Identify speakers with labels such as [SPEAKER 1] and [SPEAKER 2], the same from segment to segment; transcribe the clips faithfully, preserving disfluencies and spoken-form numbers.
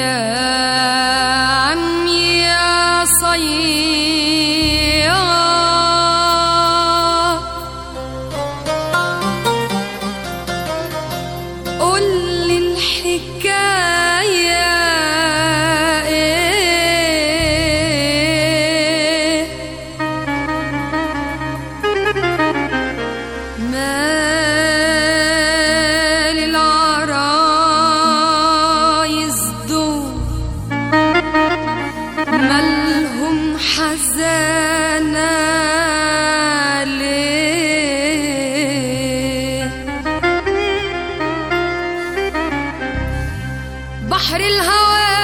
[SPEAKER 1] بحر الهوى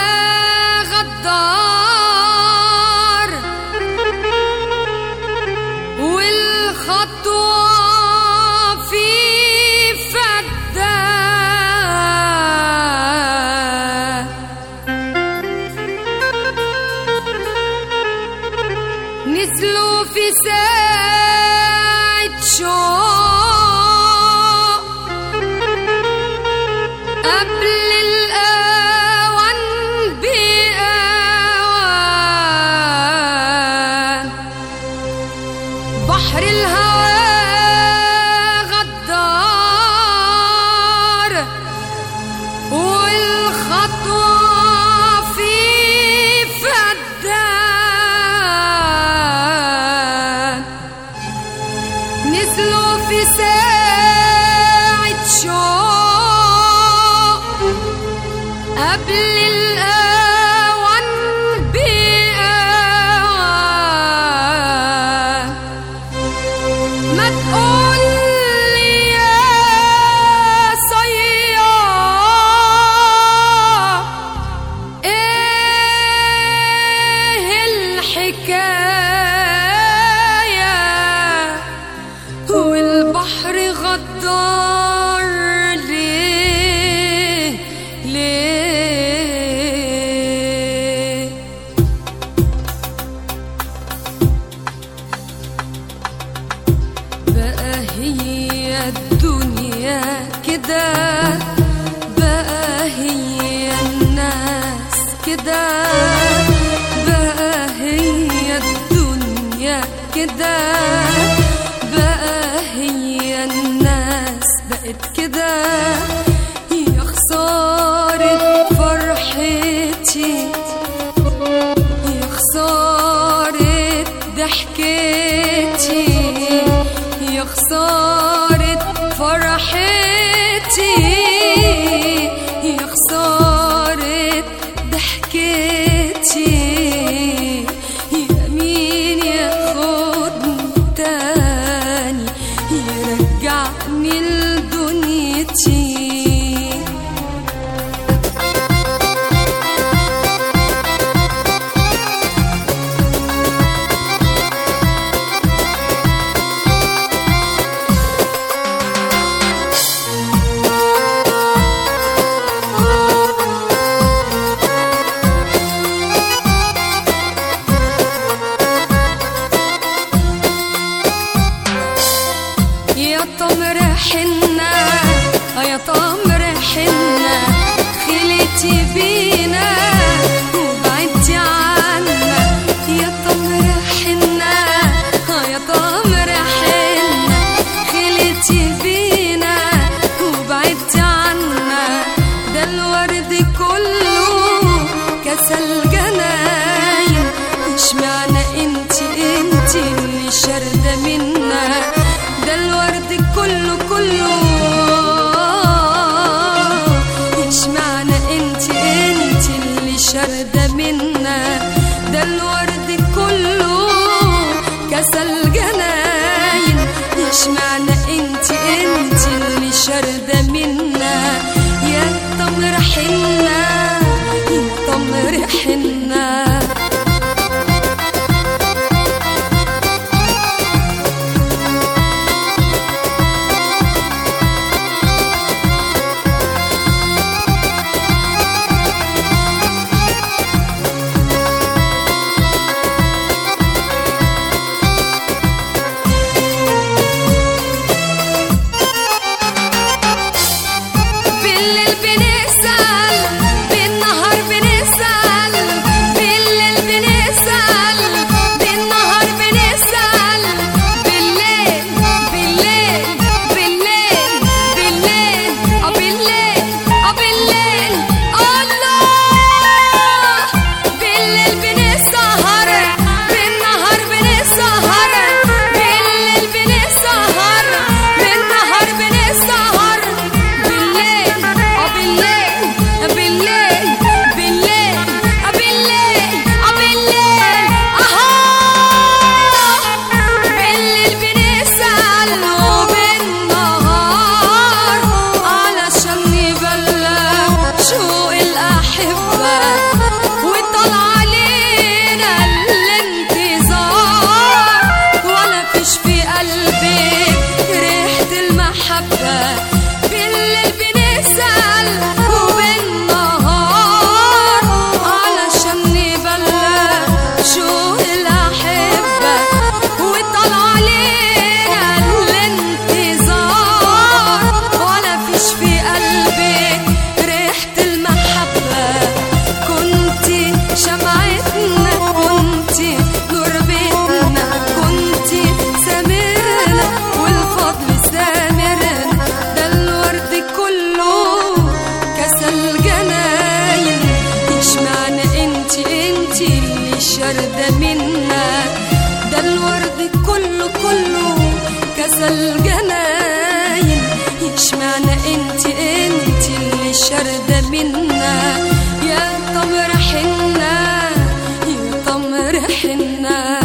[SPEAKER 1] غدار والخطوة في فدان نزلوا في ساعة شوق قبل بحر الهوى غدار والخطوة في فدان نزلوا في ساعة شوق قبل الأوان بأوان ما تقولي يا صياد ايه الحكاية والبحر غدار ليه ليه بقى هي الدنيا كده بقى هي الناس كده بقى هي الدنيا كده بقى هي الناس بقت كده يا خسارة فرحتي يا خسارة ضحكتي يا خسارة فرحتي يا خسارة ضحكتي يا مين ياخدني تاني يرجعني لدنيتي يا تمر حنة يا تمر حنة خليتي بينا وبعدتي عنا يا تمر حنة يا تمر حنة خليتي بينا وبعدتي عنا ده الورد كله كسل جناين مش معنى انتي انتي اللي شاردة منا ده الورد كله كله مش معنى انتي انتي اللي شاردة منا ده الورد كله كسل جناين مش معنى انتي انتي اللي شاردة منا يا تمر حنة يا تمر حنة كسل جناين. اشمعنى انت انت اللي شاردة منا يا تمر حنا يا تمر حنا.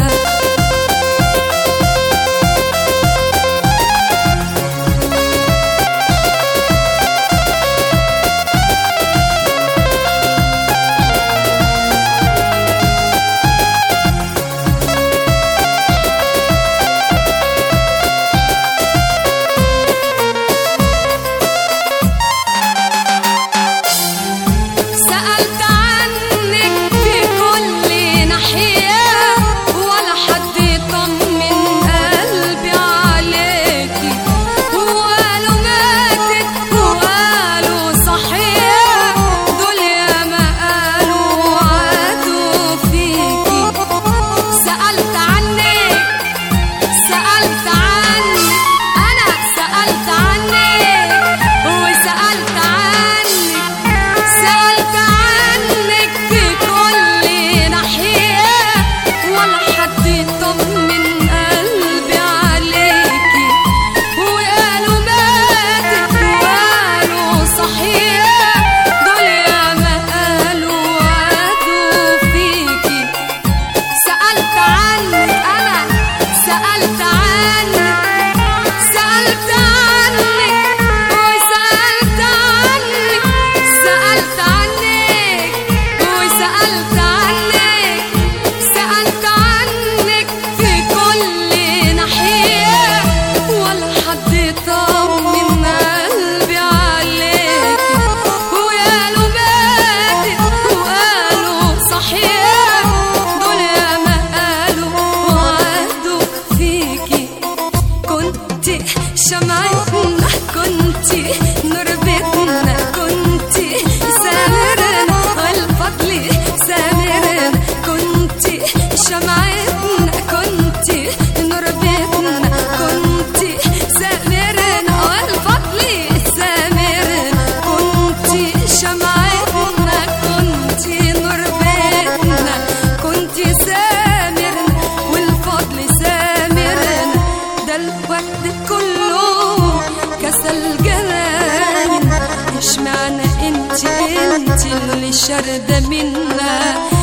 [SPEAKER 1] شمعتنا كنتي نور بيتنا كنتي سامرنا والفضل سامرنا كنتي شمعتنا كنتي نور بيتنا كنتي سامرنا والفضل سامرنا كنتي شمعتنا كنتي نور بيتنا كنتي سامرنا والفضل سامرنا. ده الوقت كله كسل جناين. اشمعنى انت انت اللي شاردة منا